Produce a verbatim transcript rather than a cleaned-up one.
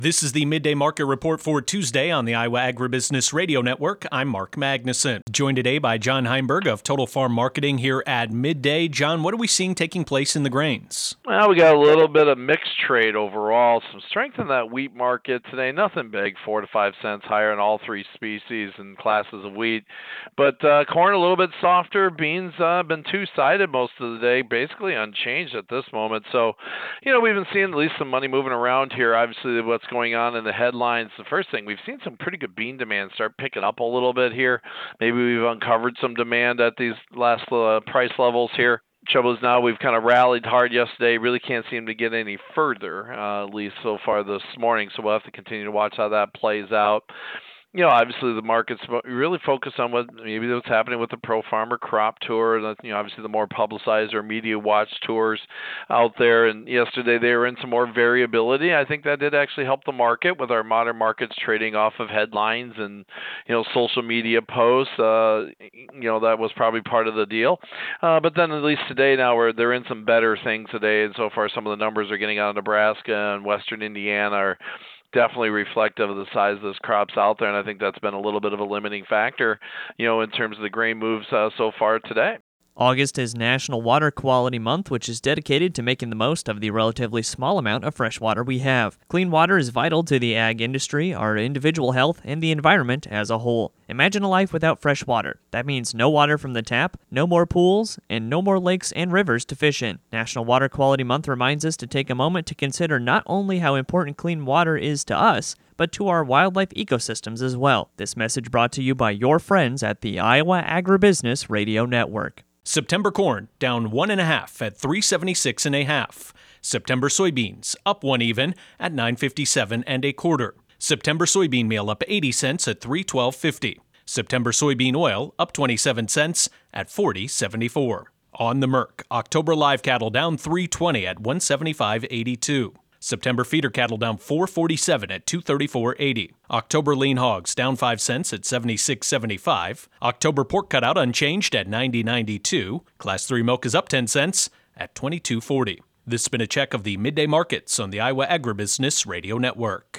This is the Midday Market Report for Tuesday on the Iowa Agribusiness Radio Network. I'm Mark Magnuson, joined today by John Heimberg of Total Farm Marketing here at Midday. John, what are we seeing taking place in the grains? Well, we got a little bit of mixed trade overall. Some strength in that wheat market today. Nothing big, four to five cents higher in all three species and classes of wheat. But uh, corn a little bit softer. Beans uh, been two-sided most of the day, basically unchanged at this moment. So, you know, we've been seeing at least some money moving around here. Obviously, what's going on in the headlines, the first thing, we've seen some pretty good bean demand start picking up a little bit here. Maybe we've uncovered some demand at these last uh, price levels here. Trouble is now we've kind of rallied hard yesterday, really can't seem to get any further, uh, at least so far this morning, so we'll have to continue to watch how that plays out. You know, obviously the market's really focused on what maybe what's happening with the Pro Farmer Crop Tour. You know, obviously the more publicized or media watch tours out there. And yesterday they were in some more variability. I think that did actually help the market with our modern markets trading off of headlines and, you know, social media posts. Uh, you know, that was probably part of the deal. Uh, but then at least today now we're, they're in some better things today. And so far some of the numbers are getting out of Nebraska and Western Indiana are definitely reflective of the size of those crops out there, and I think that's been a little bit of a limiting factor, you know, in terms of the grain moves uh, so far today. August is National Water Quality Month, which is dedicated to making the most of the relatively small amount of fresh water we have. Clean water is vital to the ag industry, our individual health, and the environment as a whole. Imagine a life without fresh water. That means no water from the tap, no more pools, and no more lakes and rivers to fish in. National Water Quality Month reminds us to take a moment to consider not only how important clean water is to us, but to our wildlife ecosystems as well. This message brought to you by your friends at the Iowa Agribusiness Radio Network. September corn down one and a half at three seventy-six and a half. September soybeans up one even at nine fifty-seven and a quarter. September soybean meal up eighty cents at three twelve fifty. September soybean oil up twenty-seven cents at forty seventy-four. On the Merc, October live cattle down three twenty at one seventy-five eighty-two. September feeder cattle down four forty-seven at two thirty-four eighty. October lean hogs down five cents at seventy-six seventy-five. October pork cutout unchanged at ninety ninety-two. Class three milk is up ten cents at twenty-two forty. This has been a check of the midday markets on the Iowa Agribusiness Radio Network.